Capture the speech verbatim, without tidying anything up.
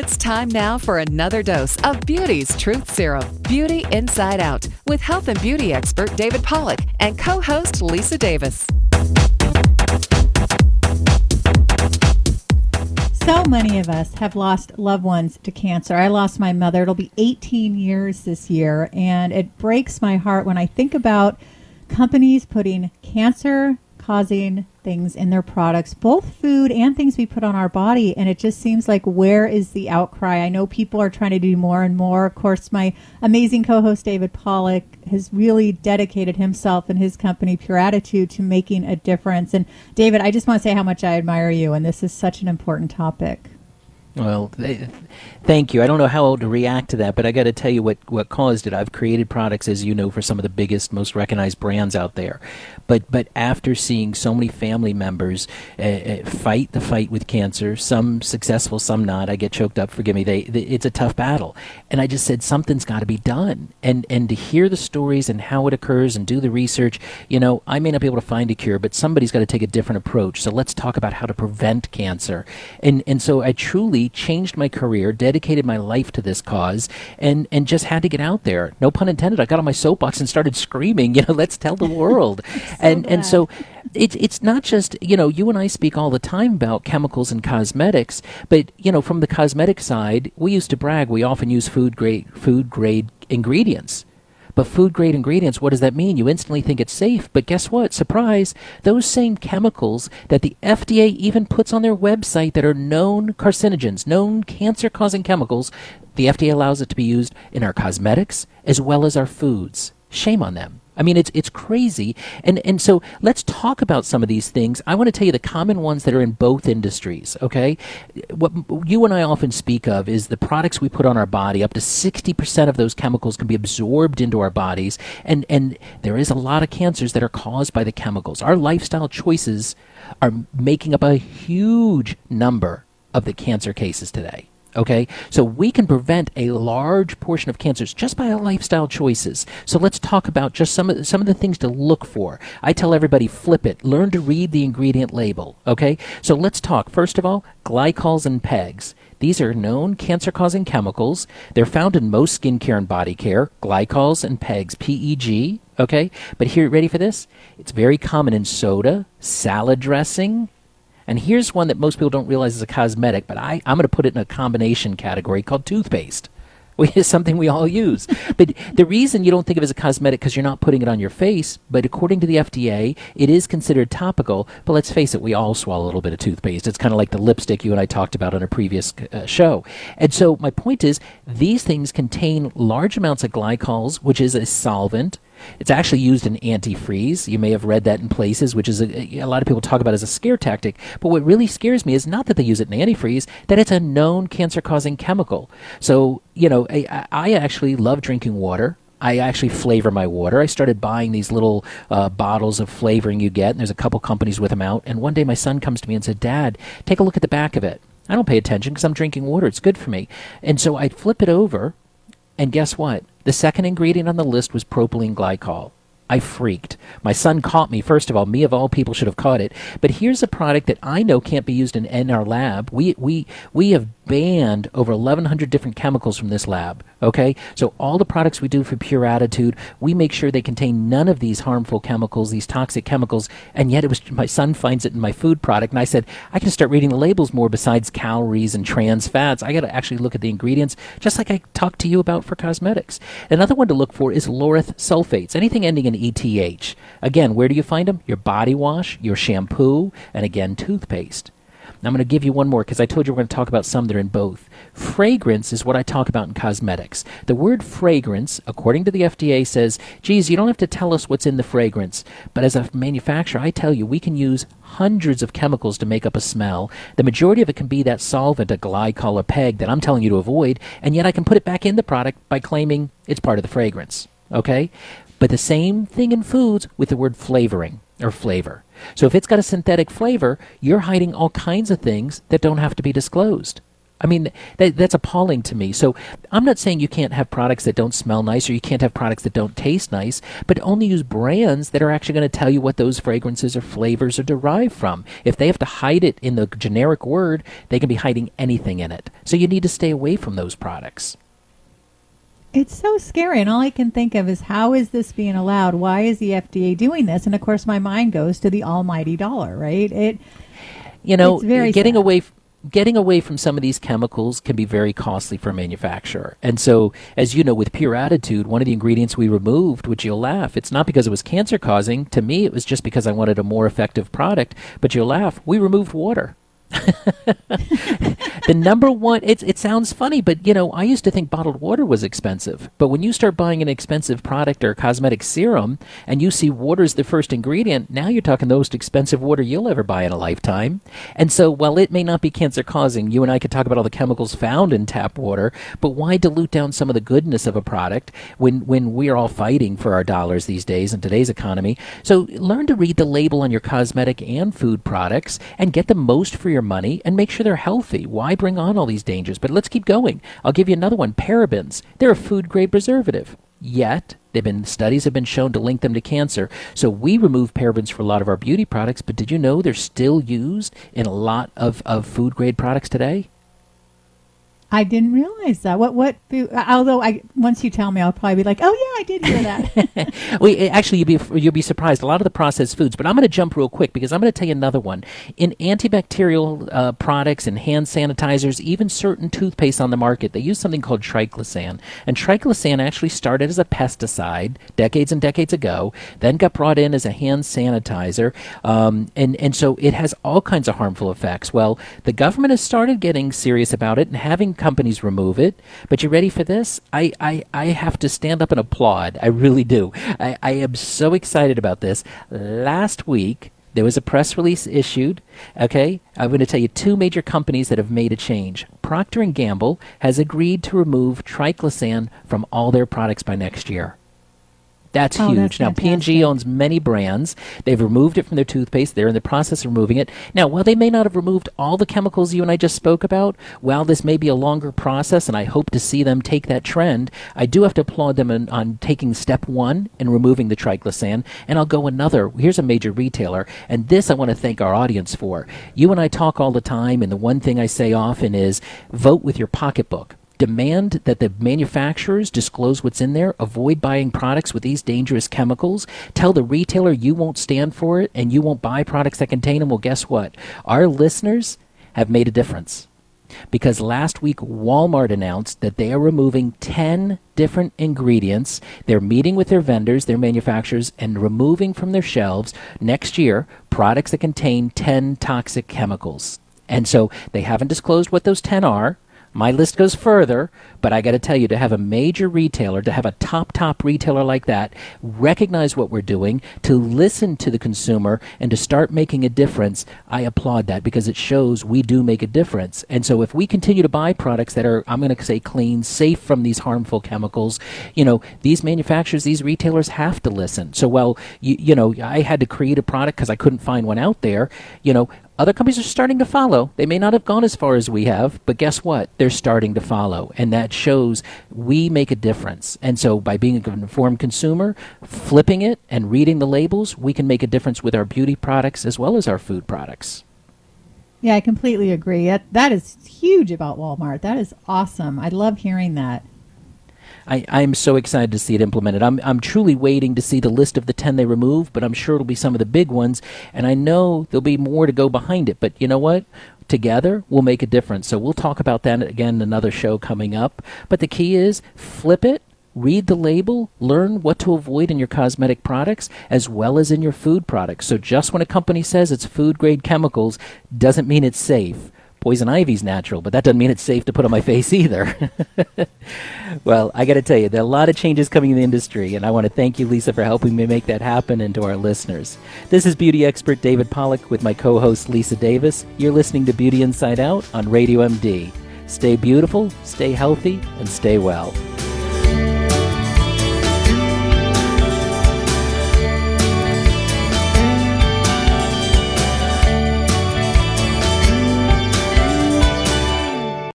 It's time now for another dose of Beauty's Truth Serum, Beauty Inside Out, with health and beauty expert David Pollack and co-host Lisa Davis. So many of us have lost loved ones to cancer. I lost my mother. It'll be eighteen years this year, and it breaks my heart when I think about companies putting cancer-causing things in their products, both food and things we put on our body, and it just seems like, where is the outcry? I know people are trying to do more and more. Of course, my amazing co-host David Pollack has really dedicated himself and his company Pure Attitude to making a difference. And David, I just want to say how much I admire you, and this is such an important topic. Well, th- thank you. I don't know how to react to that, but I got to tell you what, what caused it. I've created products, as you know, for some of the biggest, most recognized brands out there. But but after seeing so many family members uh, uh, fight the fight with cancer, some successful, some not, I get choked up, forgive me, they, they, it's a tough battle. And I just said, something's got to be done. And, and to hear the stories and how it occurs and do the research, you know, I may not be able to find a cure, but somebody's got to take a different approach. So let's talk about how to prevent cancer. And, and so I truly changed my career, dedicated my life to this cause, and, and just had to get out there. No pun intended. I got on my soapbox and started screaming, you know, let's tell the world. so and glad. and so it's it's not just, you know, you and I speak all the time about chemicals and cosmetics, but, you know, from the cosmetic side, we used to brag we often use food grade food grade ingredients. But food-grade ingredients, what does that mean? You instantly think it's safe, but guess what? Surprise! Those same chemicals that the F D A even puts on their website that are known carcinogens, known cancer-causing chemicals, the F D A allows it to be used in our cosmetics as well as our foods. Shame on them. I mean, it's it's crazy. And and so let's talk about some of these things. I want to tell you the common ones that are in both industries, okay? What you and I often speak of is the products we put on our body. Up to sixty percent of those chemicals can be absorbed into our bodies. And, and there is a lot of cancers that are caused by the chemicals. Our lifestyle choices are making up a huge number of the cancer cases today. Okay, so we can prevent a large portion of cancers just by our lifestyle choices. So let's talk about just some of the, some of the things to look for. I tell everybody, flip it. Learn to read the ingredient label. Okay, so let's talk. First of all, glycols and pegs. These are known cancer-causing chemicals. They're found in most skincare and body care. Glycols and pegs, P E G. Okay, but here, ready for this? It's very common in soda, salad dressing. And here's one that most people don't realize is a cosmetic, but I, I'm going to put it in a combination category called toothpaste, which is something we all use. But the reason you don't think of it as a cosmetic because you're not putting it on your face, but according to the F D A, it is considered topical. But let's face it, we all swallow a little bit of toothpaste. It's kind of like the lipstick you and I talked about on a previous uh, show. And so my point is, these things contain large amounts of glycols, which is a solvent. It's actually used in antifreeze. You may have read that in places, which is a, a lot of people talk about as a scare tactic. But what really scares me is not that they use it in antifreeze, that it's a known cancer-causing chemical. So, you know, I, I actually love drinking water. I actually flavor my water. I started buying these little uh, bottles of flavoring you get, and there's a couple companies with them out. And one day my son comes to me and said, "Dad, take a look at the back of it." I don't pay attention because I'm drinking water. It's good for me. And so I flip it over, and guess what? The second ingredient on the list was propylene glycol. I freaked. My son caught me. First of all, me of all people should have caught it. But here's a product that I know can't be used in, in our lab. We we we have banned over eleven hundred different chemicals from this lab. Okay, so all the products we do for Pure Attitude, we make sure they contain none of these harmful chemicals, these toxic chemicals. And yet, it was my son finds it in my food product, and I said, I can start reading the labels more besides calories and trans fats. I got to actually look at the ingredients, just like I talked to you about for cosmetics. Another one to look for is laureth sulfates. Anything ending in E T H. Again, where do you find them? Your body wash, your shampoo, and again, toothpaste. Now, I'm going to give you one more because I told you we're going to talk about some that are in both. Fragrance is what I talk about in cosmetics. The word fragrance, according to the F D A, says, geez, you don't have to tell us what's in the fragrance. But as a manufacturer, I tell you, we can use hundreds of chemicals to make up a smell. The majority of it can be that solvent, a glycol or peg that I'm telling you to avoid, and yet I can put it back in the product by claiming it's part of the fragrance. Okay? But the same thing in foods with the word flavoring or flavor. So if it's got a synthetic flavor, you're hiding all kinds of things that don't have to be disclosed. I mean, that, that's appalling to me. So I'm not saying you can't have products that don't smell nice or you can't have products that don't taste nice, but only use brands that are actually going to tell you what those fragrances or flavors are derived from. If they have to hide it in the generic word, they can be hiding anything in it. So you need to stay away from those products. It's so scary, and all I can think of is, how is this being allowed? Why is the F D A doing this? And of course, my mind goes to the almighty dollar, right? It, you know, it's very getting sad. away. F- Getting away from some of these chemicals can be very costly for a manufacturer. And so, as you know, with Pure Attitude, one of the ingredients we removed, which you'll laugh, it's not because it was cancer causing. To me, it was just because I wanted a more effective product. But you'll laugh, we removed water. The number one, it's, it sounds funny, but, you know, I used to think bottled water was expensive. But when you start buying an expensive product or a cosmetic serum and you see water is the first ingredient, now you're talking the most expensive water you'll ever buy in a lifetime. And so while it may not be cancer causing, you and I could talk about all the chemicals found in tap water, but why dilute down some of the goodness of a product when, when we're all fighting for our dollars these days in today's economy? So learn to read the label on your cosmetic and food products and get the most for your money and make sure they're healthy. Why bring on all these dangers? But let's keep going. I'll give you another one. Parabens. They're a food grade preservative. Yet, they've been studies have been shown to link them to cancer. So we remove parabens for a lot of our beauty products, but did you know they're still used in a lot of, of food grade products today? I didn't realize that. What, what, although I, once you tell me, I'll probably be like, oh yeah, I did hear that. Well, actually, you'll be, you'll be surprised. A lot of the processed foods, but I'm going to jump real quick because I'm going to tell you another one. In antibacterial uh, products and hand sanitizers, even certain toothpaste on the market, they use something called triclosan. And triclosan actually started as a pesticide decades and decades ago, then got brought in as a hand sanitizer. Um, and, and so it has all kinds of harmful effects. Well, the government has started getting serious about it and having companies remove it. But you ready for this? I, I, I have to stand up and applaud. I really do. I, I am so excited about this. Last week, there was a press release issued. Okay, I'm going to tell you two major companies that have made a change. Procter and Gamble has agreed to remove triclosan from all their products by next year. That's oh, huge. That's now, P and G owns many brands. They've removed it from their toothpaste. They're in the process of removing it. Now, while they may not have removed all the chemicals you and I just spoke about, while this may be a longer process, and I hope to see them take that trend, I do have to applaud them on, on taking step one and removing the triclosan. And I'll go another. Here's a major retailer, and this I want to thank our audience for. You and I talk all the time, and the one thing I say often is vote with your pocketbook. Demand that the manufacturers disclose what's in there. Avoid buying products with these dangerous chemicals. Tell the retailer you won't stand for it and you won't buy products that contain them. Well, guess what? Our listeners have made a difference. Because last week, Walmart announced that they are removing ten different ingredients. They're meeting with their vendors, their manufacturers, and removing from their shelves next year products that contain ten toxic chemicals. And so they haven't disclosed what those ten are. My list goes further, but I got to tell you, to have a major retailer, to have a top, top retailer like that, recognize what we're doing, to listen to the consumer, and to start making a difference, I applaud that because it shows we do make a difference. And so if we continue to buy products that are, I'm going to say clean, safe from these harmful chemicals, you know, these manufacturers, these retailers have to listen. So while, you, you know, I had to create a product because I couldn't find one out there, you know, other companies are starting to follow. They may not have gone as far as we have, but guess what? They're starting to follow. And that shows we make a difference. And so by being an informed consumer, flipping it and reading the labels, we can make a difference with our beauty products as well as our food products. Yeah, I completely agree. That, that is huge about Walmart. That is awesome. I love hearing that. I, I'm so excited to see it implemented. I'm I'm truly waiting to see the list of the ten they remove, but I'm sure it'll be some of the big ones, and I know there'll be more to go behind it. But you know what? Together, we'll make a difference. So we'll talk about that again in another show coming up. But the key is flip it, read the label, learn what to avoid in your cosmetic products as well as in your food products. So just when a company says it's food-grade chemicals doesn't mean it's safe. Poison ivy's natural, but that doesn't mean it's safe to put on my face either. Well, I got to tell you, there are a lot of changes coming in the industry, and I want to thank you, Lisa, for helping me make that happen, and to our listeners. This is beauty expert David Pollack with my co-host Lisa Davis. You're listening to Beauty Inside Out on Radio M D. Stay beautiful, stay healthy, and stay well.